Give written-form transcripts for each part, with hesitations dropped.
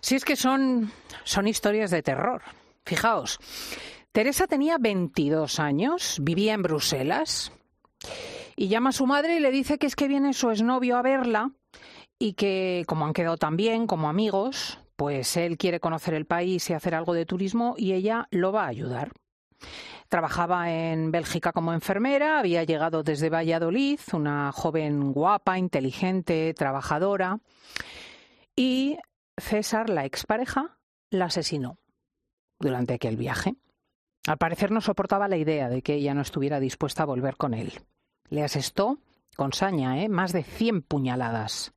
Si es que son historias de terror. Fijaos, Teresa tenía 22 años, vivía en Bruselas y llama a su madre y le dice que es que viene su exnovio a verla y que, como han quedado tan bien como amigos, pues él quiere conocer el país y hacer algo de turismo y ella lo va a ayudar. Trabajaba en Bélgica como enfermera, había llegado desde Valladolid, una joven guapa, inteligente, trabajadora, y César, la expareja, la asesinó durante aquel viaje. Al parecer no soportaba la idea de que ella no estuviera dispuesta a volver con él. Le asestó con saña, más de 100 puñaladas.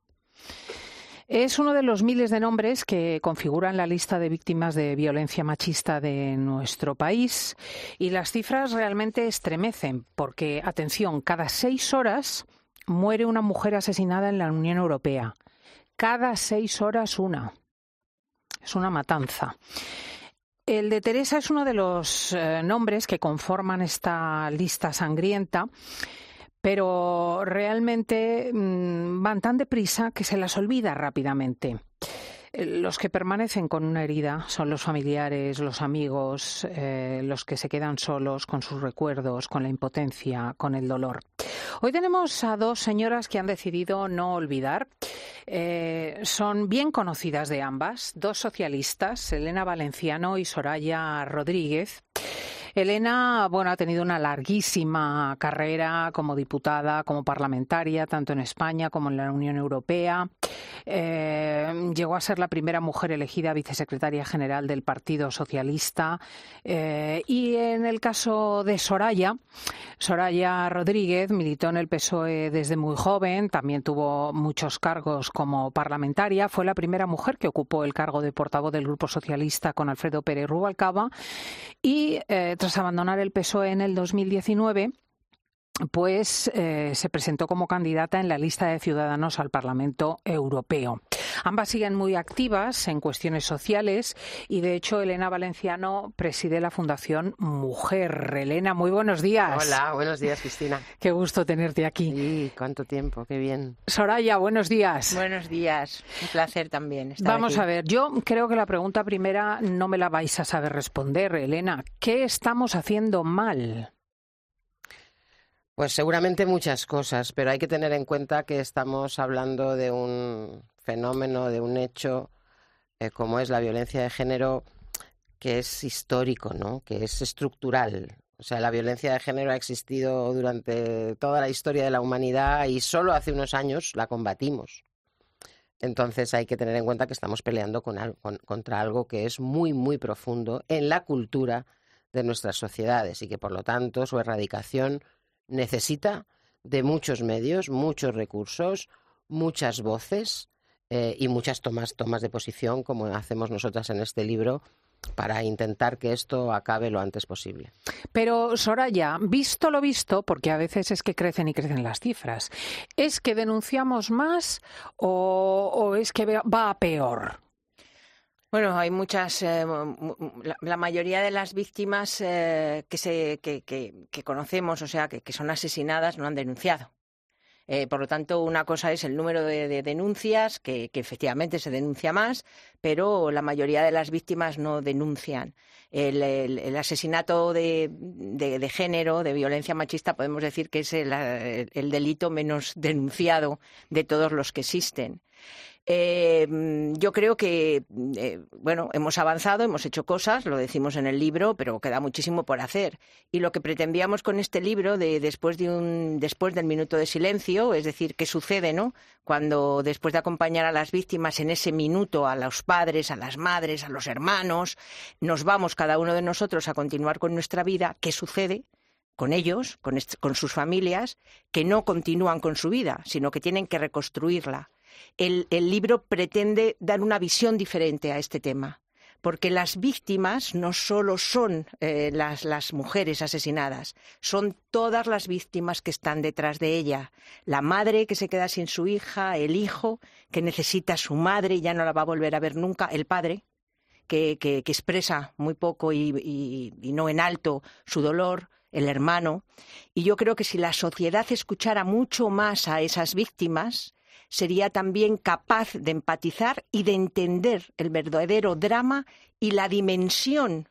Es uno de los miles de nombres que configuran la lista de víctimas de violencia machista de nuestro país y las cifras realmente estremecen porque, atención, cada 6 horas muere una mujer asesinada en la Unión Europea. Cada 6 horas una. Es una matanza. El de Teresa es uno de los nombres que conforman esta lista sangrienta, pero realmente van tan deprisa que se las olvida rápidamente. Los que permanecen con una herida son los familiares, los amigos, los que se quedan solos con sus recuerdos, con la impotencia, con el dolor. Hoy tenemos a 2 señoras que han decidido no olvidar. Son bien conocidas de ambas, 2 socialistas, Elena Valenciano y Soraya Rodríguez. Elena, ha tenido una larguísima carrera como diputada, como parlamentaria, tanto en España como en la Unión Europea. Llegó a ser la primera mujer elegida vicesecretaria general del Partido Socialista. Y en el caso de Soraya Rodríguez militó en el PSOE desde muy joven, también tuvo muchos cargos como parlamentaria. Fue la primera mujer que ocupó el cargo de portavoz del Grupo Socialista con Alfredo Pérez Rubalcaba y tras abandonar el PSOE en el 2019, pues se presentó como candidata en la lista de Ciudadanos al Parlamento Europeo. Ambas siguen muy activas en cuestiones sociales y, de hecho, Elena Valenciano preside la Fundación Mujer. Elena, muy buenos días. Hola, buenos días, Cristina. Qué gusto tenerte aquí. Sí, cuánto tiempo, qué bien. Soraya, buenos días. Buenos días, un placer también estar Vamos aquí. a ver, yo creo que la pregunta primera no me la vais a saber responder, Elena. ¿Qué estamos haciendo mal? Pues seguramente muchas cosas, pero hay que tener en cuenta que estamos hablando de un fenómeno, de un hecho, como es la violencia de género, que es histórico, ¿no? Que es estructural. O sea, la violencia de género ha existido durante toda la historia de la humanidad y solo hace unos años la combatimos. Entonces hay que tener en cuenta que estamos peleando contra algo que es muy, muy profundo en la cultura de nuestras sociedades y que, por lo tanto, su erradicación necesita de muchos medios, muchos recursos, muchas voces y muchas tomas de posición, como hacemos nosotras en este libro, para intentar que esto acabe lo antes posible. Pero, Soraya, visto lo visto, porque a veces es que crecen y crecen las cifras, ¿es que denunciamos más o es que va a peor? Bueno, hay muchas, la mayoría de las víctimas que conocemos, o sea, que son asesinadas, no han denunciado. Por lo tanto, una cosa es el número de denuncias, que efectivamente se denuncia más, pero la mayoría de las víctimas no denuncian. El asesinato de género, de violencia machista, podemos decir que es el delito menos denunciado de todos los que existen. Yo creo que, hemos avanzado, hemos hecho cosas, lo decimos en el libro, pero queda muchísimo por hacer. Y lo que pretendíamos con este libro, después del minuto de silencio, es decir, qué sucede, ¿no? Cuando después de acompañar a las víctimas en ese minuto, a los padres, a las madres, a los hermanos, nos vamos cada uno de nosotros a continuar con nuestra vida, ¿qué sucede con ellos, con sus familias, que no continúan con su vida, sino que tienen que reconstruirla? El libro pretende dar una visión diferente a este tema, porque las víctimas no solo son las mujeres asesinadas, son todas las víctimas que están detrás de ella. La madre que se queda sin su hija, el hijo que necesita a su madre y ya no la va a volver a ver nunca, el padre que expresa muy poco y no en alto su dolor, el hermano. Y yo creo que si la sociedad escuchara mucho más a esas víctimas, sería también capaz de empatizar y de entender el verdadero drama y la dimensión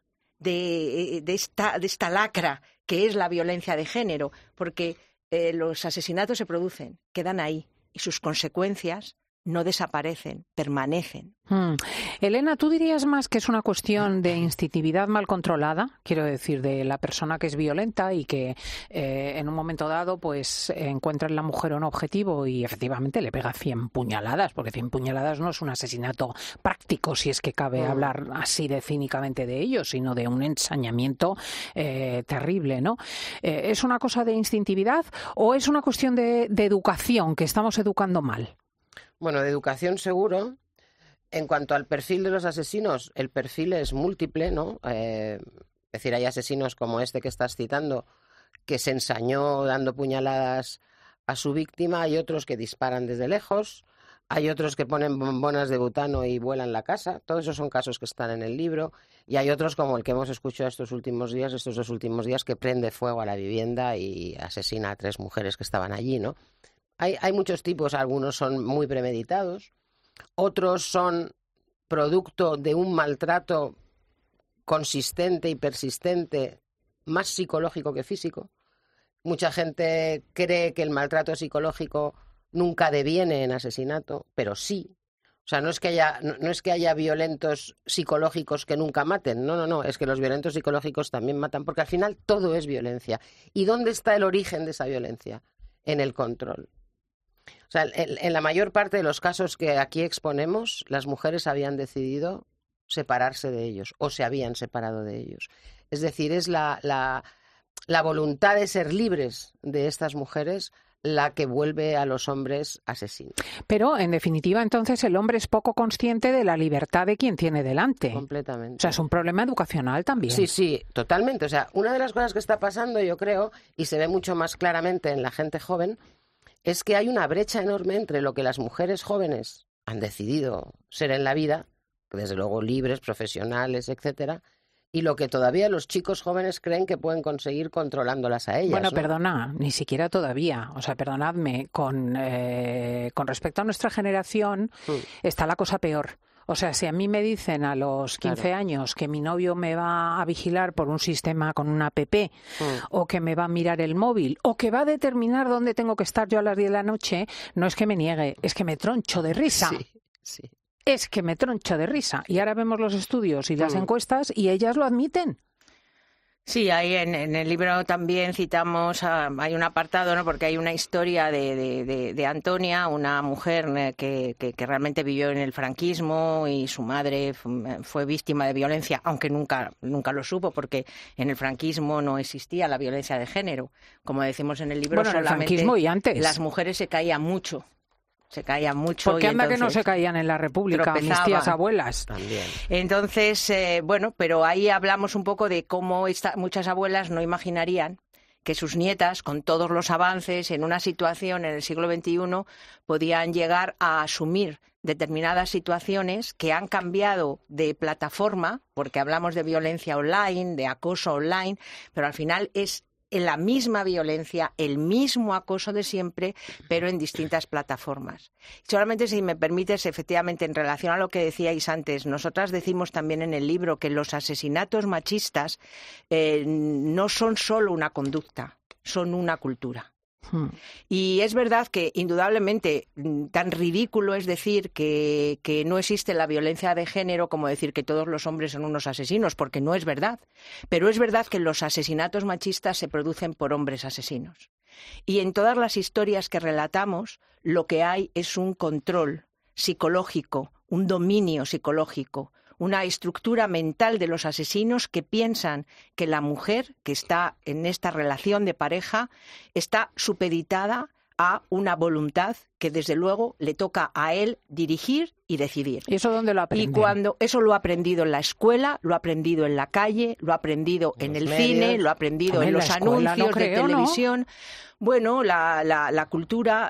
de esta lacra que es la violencia de género, porque los asesinatos se producen, quedan ahí, y sus consecuencias no desaparecen, permanecen. Elena, ¿tú dirías más que es una cuestión de instintividad mal controlada? Quiero decir, de la persona que es violenta y que en un momento dado pues encuentra en la mujer un objetivo y efectivamente le pega 100 puñaladas, porque 100 puñaladas no es un asesinato práctico, si es que cabe hablar así de cínicamente de ello, sino de un ensañamiento terrible, ¿no? ¿Es una cosa de instintividad o es una cuestión de educación, que estamos educando mal? Bueno, de educación seguro. En cuanto al perfil de los asesinos, el perfil es múltiple, ¿no? Es decir, hay asesinos como este que estás citando, que se ensañó dando puñaladas a su víctima, hay otros que disparan desde lejos, hay otros que ponen bombonas de butano y vuelan la casa, todos esos son casos que están en el libro, y hay otros como el que hemos escuchado estos dos últimos días, que prende fuego a la vivienda y asesina a 3 mujeres que estaban allí, ¿no? Hay muchos tipos, algunos son muy premeditados, otros son producto de un maltrato consistente y persistente, más psicológico que físico. Mucha gente cree que el maltrato psicológico nunca deviene en asesinato, pero sí. O sea, no es que haya violentos psicológicos que nunca maten, no, es que los violentos psicológicos también matan, porque al final todo es violencia. ¿Y dónde está el origen de esa violencia? En el control. O sea, en la mayor parte de los casos que aquí exponemos, las mujeres habían decidido separarse de ellos o se habían separado de ellos. Es decir, es la voluntad de ser libres de estas mujeres la que vuelve a los hombres asesinos. Pero, en definitiva, entonces el hombre es poco consciente de la libertad de quien tiene delante. Completamente. O sea, es un problema educacional también. Sí, totalmente. O sea, una de las cosas que está pasando, yo creo, y se ve mucho más claramente en la gente joven, es que hay una brecha enorme entre lo que las mujeres jóvenes han decidido ser en la vida, desde luego libres, profesionales, etcétera, y lo que todavía los chicos jóvenes creen que pueden conseguir controlándolas a ellas. Bueno, ¿no? perdona, ni siquiera todavía. O sea, perdonadme, con respecto a nuestra generación está la cosa peor. O sea, si a mí me dicen a los 15 años que mi novio me va a vigilar por un sistema con una app o que me va a mirar el móvil o que va a determinar dónde tengo que estar yo a las 10 de la noche, no es que me niegue, es que me troncho de risa. Sí. Es que me troncho de risa. Y ahora vemos los estudios y las encuestas y ellas lo admiten. Sí, ahí en el libro también citamos, hay un apartado, ¿no? Porque hay una historia de Antonia, una mujer que realmente vivió en el franquismo y su madre fue víctima de violencia, aunque nunca lo supo, porque en el franquismo no existía la violencia de género. Como decimos en el libro, bueno, solamente en el franquismo y antes. Las mujeres se caían mucho. Porque anda que no se caían en la República, mis tías abuelas. También. Entonces, pero ahí hablamos un poco de cómo muchas abuelas no imaginarían que sus nietas, con todos los avances en una situación en el siglo XXI, podían llegar a asumir determinadas situaciones que han cambiado de plataforma, porque hablamos de violencia online, de acoso online, pero al final es la misma violencia, el mismo acoso de siempre, pero en distintas plataformas. Solamente, si me permites, efectivamente, en relación a lo que decíais antes, nosotras decimos también en el libro que los asesinatos machistas no son solo una conducta, son una cultura. Y es verdad que, indudablemente, tan ridículo es decir que no existe la violencia de género como decir que todos los hombres son unos asesinos, porque no es verdad. Pero es verdad que los asesinatos machistas se producen por hombres asesinos. Y en todas las historias que relatamos, lo que hay es un control psicológico, un dominio psicológico, una estructura mental de los asesinos que piensan que la mujer que está en esta relación de pareja está supeditada a una voluntad que desde luego le toca a él dirigir y decidir. ¿Y eso dónde lo aprende? Y cuando eso lo ha aprendido en la escuela, lo ha aprendido en la calle, lo ha aprendido en el cine, lo ha aprendido en los anuncios de televisión. ¿No? Bueno, la cultura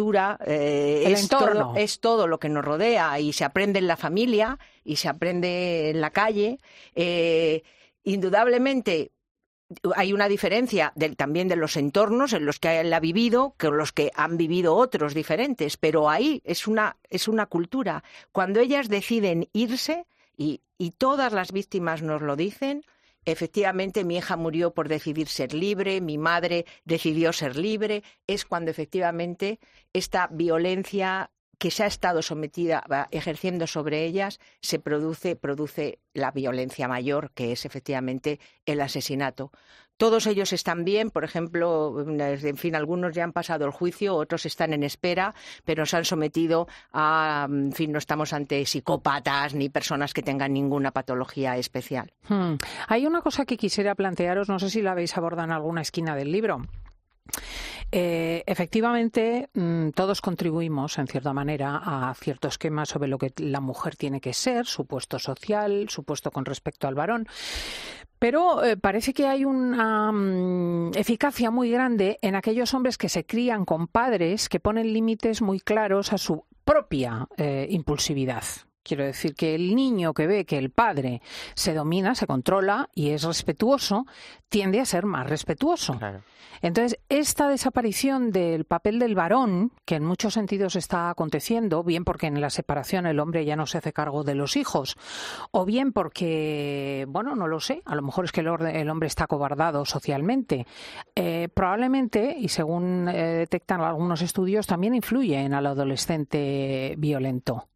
es todo lo que nos rodea y se aprende en la familia y se aprende en la calle. Indudablemente, hay una diferencia también de los entornos en los que él ha vivido que los que han vivido otros diferentes, pero ahí es una cultura. Cuando ellas deciden irse, y todas las víctimas nos lo dicen, efectivamente mi hija murió por decidir ser libre, mi madre decidió ser libre, es cuando efectivamente esta violencia que se ha estado ejerciendo sobre ellas, se produce la violencia mayor, que es efectivamente el asesinato. Todos ellos están bien, por ejemplo, en fin, algunos ya han pasado el juicio, otros están en espera, pero se han sometido a, en fin, no estamos ante psicópatas ni personas que tengan ninguna patología especial. Hay una cosa que quisiera plantearos, no sé si la habéis abordado en alguna esquina del libro. Efectivamente, todos contribuimos, en cierta manera, a cierto esquema sobre lo que la mujer tiene que ser, su puesto social, su puesto con respecto al varón. Pero parece que hay una eficacia muy grande en aquellos hombres que se crían con padres que ponen límites muy claros a su propia impulsividad. Quiero decir que el niño que ve que el padre se domina, se controla y es respetuoso, tiende a ser más respetuoso. Claro. Entonces, esta desaparición del papel del varón, que en muchos sentidos está aconteciendo, bien porque en la separación el hombre ya no se hace cargo de los hijos, o bien porque, bueno, no lo sé, a lo mejor es que el hombre está acobardado socialmente, probablemente, y según detectan algunos estudios, también influye en el adolescente violento.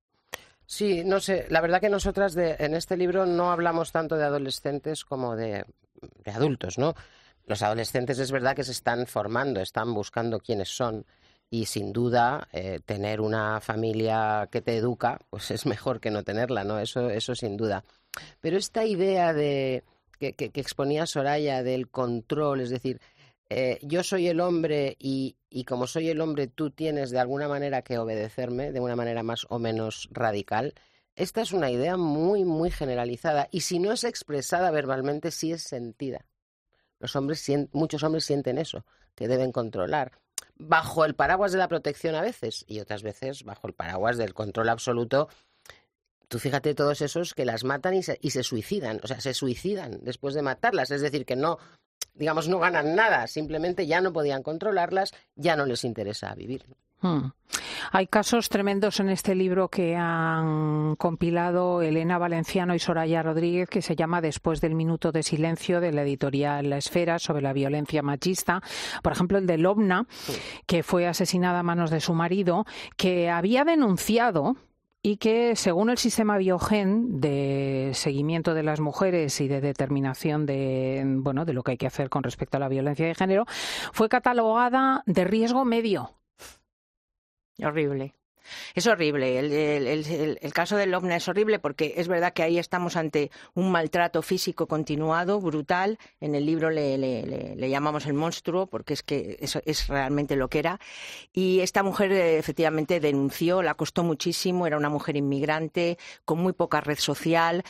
Sí, no sé, la verdad que nosotras en este libro no hablamos tanto de adolescentes como de adultos, ¿no? Los adolescentes es verdad que se están formando, están buscando quiénes son y sin duda tener una familia que te educa pues es mejor que no tenerla, ¿no? Eso sin duda. Pero esta idea de que exponía Soraya del control, es decir, yo soy el hombre y como soy el hombre tú tienes de alguna manera que obedecerme, de una manera más o menos radical. Esta es una idea muy, muy generalizada y si no es expresada verbalmente, sí es sentida. Muchos hombres sienten eso, que deben controlar, bajo el paraguas de la protección a veces y otras veces bajo el paraguas del control absoluto. Tú fíjate todos esos que las matan y se suicidan, o sea, se suicidan después de matarlas, es decir, que no, digamos, no ganan nada, simplemente ya no podían controlarlas, ya no les interesa vivir. Hay casos tremendos en este libro que han compilado Elena Valenciano y Soraya Rodríguez, que se llama Después del minuto de silencio, de la editorial La Esfera, sobre la violencia machista. Por ejemplo, el de Lobna, que fue asesinada a manos de su marido, que había denunciado y que, según el sistema Biogen de seguimiento de las mujeres y de determinación de lo que hay que hacer con respecto a la violencia de género, fue catalogada de riesgo medio. Horrible. Es horrible. El caso del Lobna es horrible porque es verdad que ahí estamos ante un maltrato físico continuado, brutal. En el libro le llamamos el monstruo porque es que eso es realmente lo que era. Y esta mujer efectivamente denunció, la costó muchísimo, era una mujer inmigrante con muy poca red social,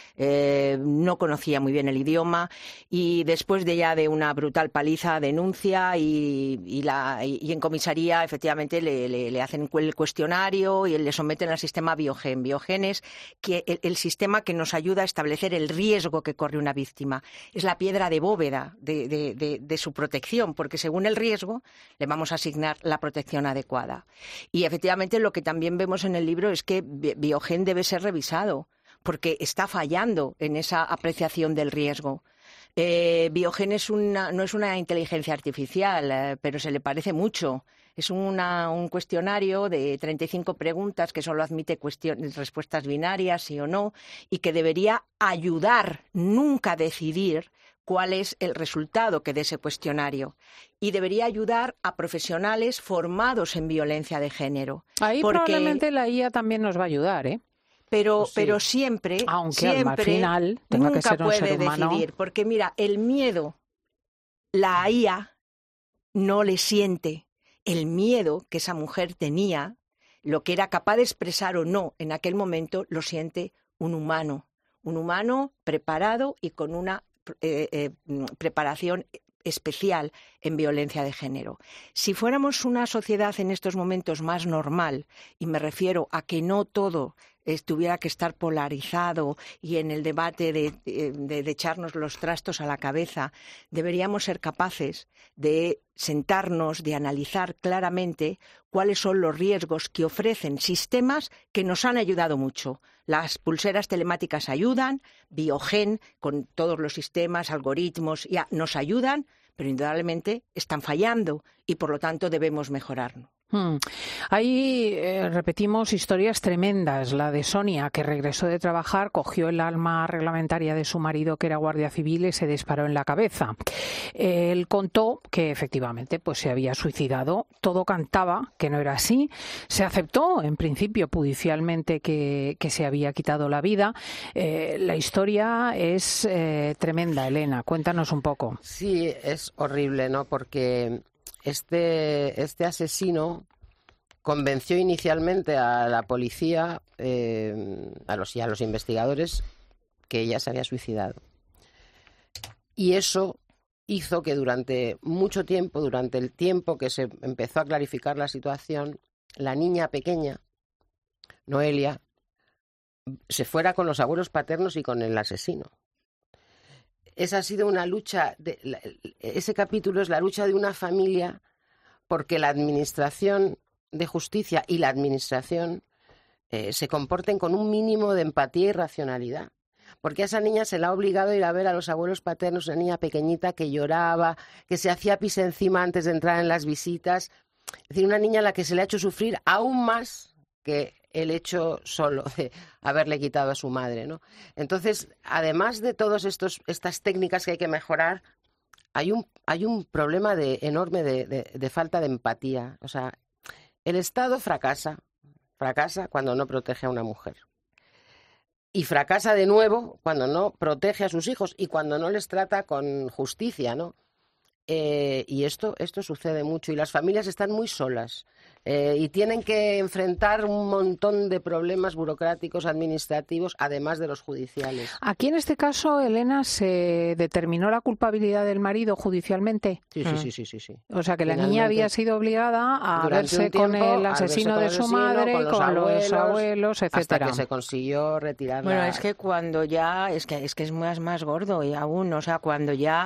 no conocía muy bien el idioma y después de una brutal paliza denuncia y en comisaría efectivamente le hacen el cuestionario y le someten al sistema Biogen. Biogen es el sistema que nos ayuda a establecer el riesgo que corre una víctima. Es la piedra de bóveda de su protección, porque según el riesgo le vamos a asignar la protección adecuada. Y efectivamente lo que también vemos en el libro es que Biogen debe ser revisado, porque está fallando en esa apreciación del riesgo. Biogen no es una inteligencia artificial, pero se le parece mucho. Es un cuestionario de 35 preguntas que solo admite respuestas binarias, sí o no, y que debería ayudar, nunca decidir cuál es el resultado que dé ese cuestionario. Y debería ayudar a profesionales formados en violencia de género. Ahí probablemente la IA también nos va a ayudar, ¿eh? Pero pues sí. Aunque siempre al final tenga nunca que ser un puede ser humano. decidir, porque mira, el miedo, la IA no le siente. El miedo que esa mujer tenía, lo que era capaz de expresar o no en aquel momento, lo siente un humano preparado y con una preparación especial en violencia de género. Si fuéramos una sociedad en estos momentos más normal, y me refiero a que no todo tuviera que estar polarizado y en el debate de echarnos los trastos a la cabeza. Deberíamos ser capaces de sentarnos, de analizar claramente cuáles son los riesgos que ofrecen sistemas que nos han ayudado mucho. Las pulseras telemáticas ayudan, Biogen, con todos los sistemas, algoritmos, ya nos ayudan, pero indudablemente están fallando y por lo tanto debemos mejorarlo. Ahí repetimos historias tremendas. La de Sonia, que regresó de trabajar, cogió el arma reglamentaria de su marido, que era guardia civil, y se disparó en la cabeza. Él contó que efectivamente pues se había suicidado. Todo cantaba que no era así. Se aceptó en principio judicialmente que se había quitado la vida. La historia es tremenda, Elena. Cuéntanos un poco. Sí, es horrible, ¿no? Porque este asesino convenció inicialmente a la policía, a los investigadores, que ella se había suicidado. Y eso hizo que durante mucho tiempo, durante el tiempo que se empezó a clarificar la situación, la niña pequeña, Noelia, se fuera con los abuelos paternos y con el asesino. Esa ha sido una lucha, ese capítulo es la lucha de una familia porque la administración de justicia y la administración se comporten con un mínimo de empatía y racionalidad. Porque a esa niña se la ha obligado a ir a ver a los abuelos paternos, una niña pequeñita que lloraba, que se hacía pis encima antes de entrar en las visitas. Es decir, una niña a la que se le ha hecho sufrir aún más que el hecho solo de haberle quitado a su madre, ¿no? Entonces, además de todas estas técnicas que hay que mejorar, hay un problema enorme de falta de empatía. O sea, el Estado fracasa cuando no protege a una mujer. Y fracasa de nuevo cuando no protege a sus hijos y cuando no les trata con justicia, ¿no? Y esto sucede mucho y las familias están muy solas y tienen que enfrentar un montón de problemas burocráticos, administrativos, además de los judiciales. Aquí en este caso, Elena, ¿se determinó la culpabilidad del marido judicialmente? Sí. O sea, que la niña había sido obligada a verse con el asesino de su madre, con los abuelos, etcétera. Hasta que se consiguió retirarla. Bueno, es que cuando ya, es que es más gordo y aún, o sea, cuando ya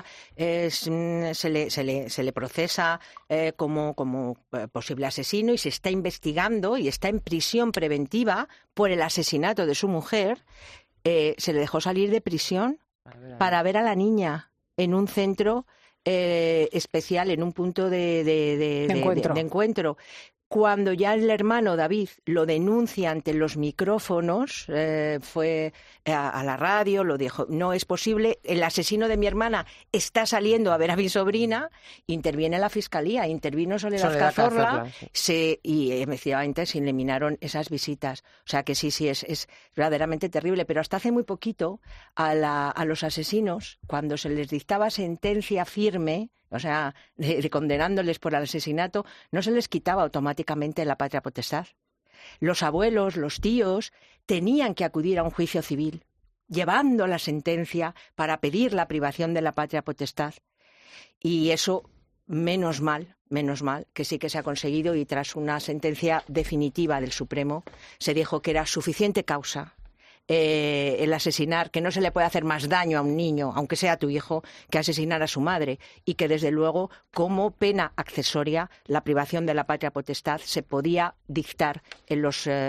se le procesa como posible asesino y se está investigando y está en prisión preventiva por el asesinato de su mujer, se le dejó salir de prisión para ver a la niña en un centro especial, en un punto de encuentro. Cuando ya el hermano David lo denuncia ante los micrófonos, fue a la radio, lo dijo, no es posible, el asesino de mi hermana está saliendo a ver a mi sobrina, interviene la fiscalía, intervino Soledad Cazorla, y efectivamente se eliminaron esas visitas. O sea que sí, es verdaderamente terrible, pero hasta hace muy poquito a los asesinos, cuando se les dictaba sentencia firme, o sea, de condenándoles por el asesinato, no se les quitaba automáticamente la patria potestad. Los abuelos, los tíos, tenían que acudir a un juicio civil, llevando la sentencia para pedir la privación de la patria potestad. Y eso, menos mal, que sí que se ha conseguido y tras una sentencia definitiva del Supremo se dijo que era suficiente causa el asesinar, que no se le puede hacer más daño a un niño, aunque sea tu hijo, que asesinar a su madre, y que desde luego como pena accesoria la privación de la patria potestad se podía dictar en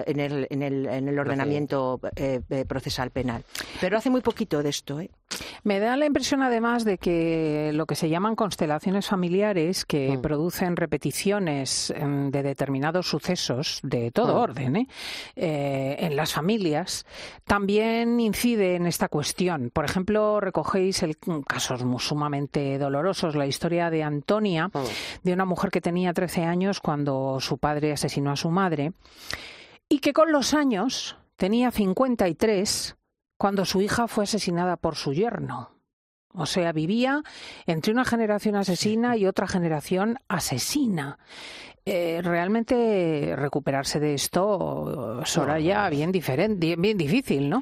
el ordenamiento procesal penal. Pero hace muy poquito de esto, Me da la impresión además de que lo que se llaman constelaciones familiares, que producen repeticiones de determinados sucesos de todo orden en las familias, también incide en esta cuestión. Por ejemplo, recogéis casos sumamente dolorosos, la historia de Antonia, de una mujer que tenía 13 años cuando su padre asesinó a su madre y que con los años tenía 53 cuando su hija fue asesinada por su yerno. O sea, vivía entre una generación asesina y otra generación asesina. Realmente recuperarse de esto, Soraya, bien difícil, ¿no?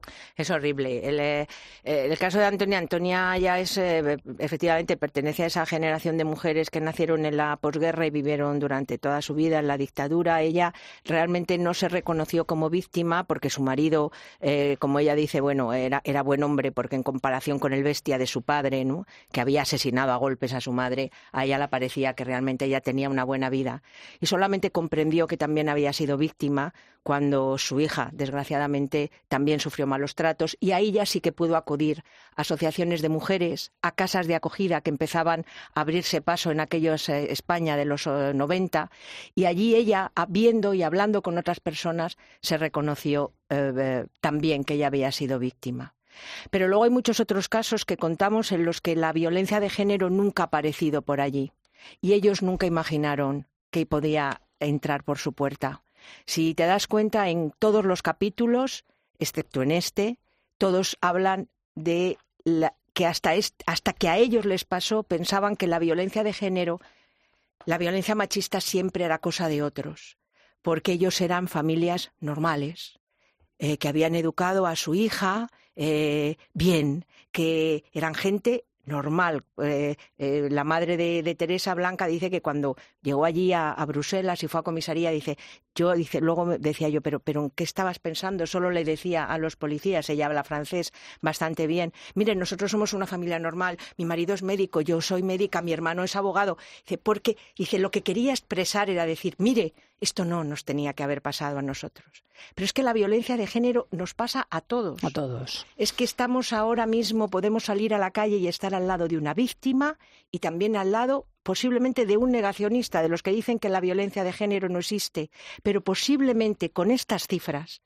Es horrible. El caso de Antonia ya es, efectivamente, pertenece a esa generación de mujeres que nacieron en la posguerra y vivieron durante toda su vida en la dictadura. Ella realmente no se reconoció como víctima porque su marido, como ella dice, bueno, era buen hombre porque en comparación con el bestia de su padre, ¿no?, que había asesinado a golpes a su madre, a ella le parecía que realmente ella tenía una buena vida. Y solamente comprendió que también había sido víctima cuando su hija, desgraciadamente, también sufrió malos tratos, y ahí ya sí que pudo acudir a asociaciones de mujeres, a casas de acogida que empezaban a abrirse paso en aquellos España de los 90, y allí ella, viendo y hablando con otras personas, se reconoció también que ella había sido víctima. Pero luego hay muchos otros casos que contamos en los que la violencia de género nunca ha aparecido por allí, y ellos nunca imaginaron que podía entrar por su puerta. Si te das cuenta, en todos los capítulos, excepto en este, todos hablan de que hasta que a ellos les pasó, pensaban que la violencia de género, la violencia machista siempre era cosa de otros, porque ellos eran familias normales, que habían educado a su hija bien, que eran gente normal. La madre de Teresa, Blanca, dice que cuando llegó allí a Bruselas y fue a comisaría, luego decía yo, pero ¿en qué estabas pensando? Solo le decía a los policías, ella habla francés bastante bien, miren, nosotros somos una familia normal, mi marido es médico, yo soy médica, mi hermano es abogado. Dice, lo que quería expresar era decir, mire, esto no nos tenía que haber pasado a nosotros. Pero es que la violencia de género nos pasa a todos. A todos. Es que estamos ahora mismo, podemos salir a la calle y estar al lado de una víctima y también al lado posiblemente de un negacionista, de los que dicen que la violencia de género no existe. Pero posiblemente con estas cifras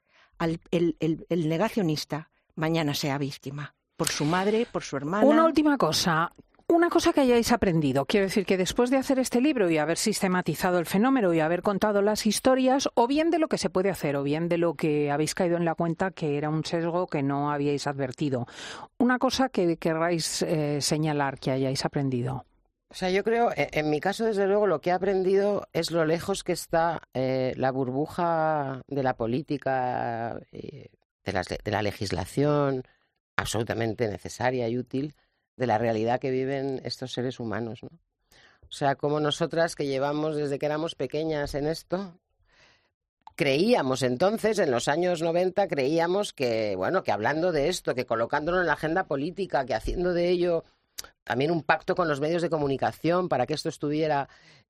el negacionista mañana sea víctima. Por su madre, por su hermana. Una última cosa. Una cosa que hayáis aprendido, quiero decir que después de hacer este libro y haber sistematizado el fenómeno y haber contado las historias, o bien de lo que se puede hacer, o bien de lo que habéis caído en la cuenta que era un sesgo que no habíais advertido, una cosa que querráis señalar que hayáis aprendido. O sea, yo creo, en mi caso, desde luego, lo que he aprendido es lo lejos que está la burbuja de la política, de la legislación, absolutamente necesaria y útil, de la realidad que viven estos seres humanos, ¿no? O sea, como nosotras que llevamos desde que éramos pequeñas en esto, creíamos entonces, en los años 90, creíamos que, bueno, que hablando de esto, que colocándolo en la agenda política, que haciendo de ello también un pacto con los medios de comunicación para que esto estuviera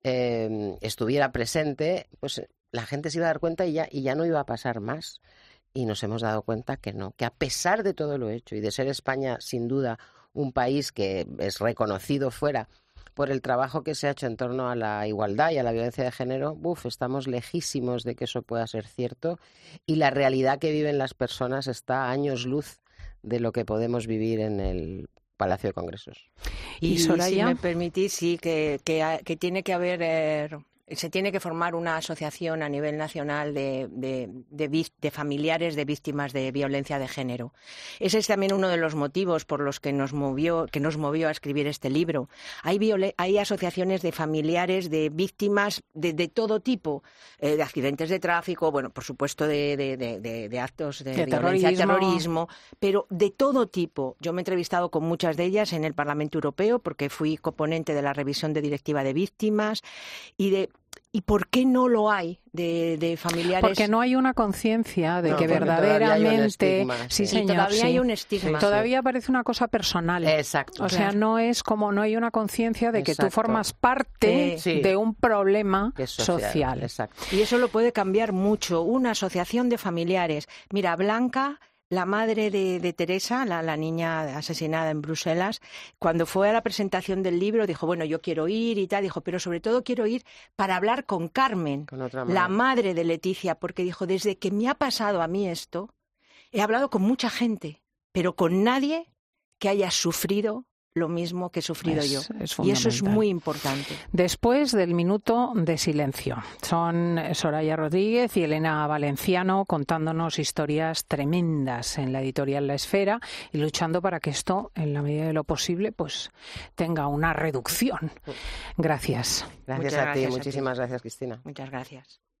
presente, pues la gente se iba a dar cuenta y ya no iba a pasar más. Y nos hemos dado cuenta que no, que a pesar de todo lo hecho y de ser España, sin duda, un país que es reconocido fuera por el trabajo que se ha hecho en torno a la igualdad y a la violencia de género, estamos lejísimos de que eso pueda ser cierto, y la realidad que viven las personas está a años luz de lo que podemos vivir en el Palacio de Congresos. Y Soraya, si me permitís, sí, que tiene que haber... Se tiene que formar una asociación a nivel nacional de familiares de víctimas de violencia de género. Ese es también uno de los motivos por los que nos movió a escribir este libro. Hay asociaciones de familiares de víctimas de todo tipo, de accidentes de tráfico, bueno, por supuesto de actos de violencia, terrorismo, pero de todo tipo. Yo me he entrevistado con muchas de ellas en el Parlamento Europeo porque fui componente de la revisión de Directiva de Víctimas ¿Y por qué no lo hay de familiares? Porque no hay una conciencia de que verdaderamente... Sí, señor, todavía hay un estigma. Todavía parece una cosa personal. Exacto. O sea, no hay una conciencia de que tú formas parte de un problema social. Exacto. Y eso lo puede cambiar mucho. Una asociación de familiares. Mira, Blanca, la madre de Teresa, la niña asesinada en Bruselas, cuando fue a la presentación del libro, dijo, bueno, yo quiero ir y tal, dijo, pero sobre todo quiero ir para hablar con Carmen, la madre de Leticia, porque dijo, desde que me ha pasado a mí esto, he hablado con mucha gente, pero con nadie que haya sufrido lo mismo que he sufrido yo. Y eso es muy importante. Después del minuto de silencio. Son Soraya Rodríguez y Elena Valenciano contándonos historias tremendas en la editorial La Esfera y luchando para que esto, en la medida de lo posible, pues tenga una reducción. Gracias. Gracias a ti. Muchísimas gracias, Cristina. Muchas gracias.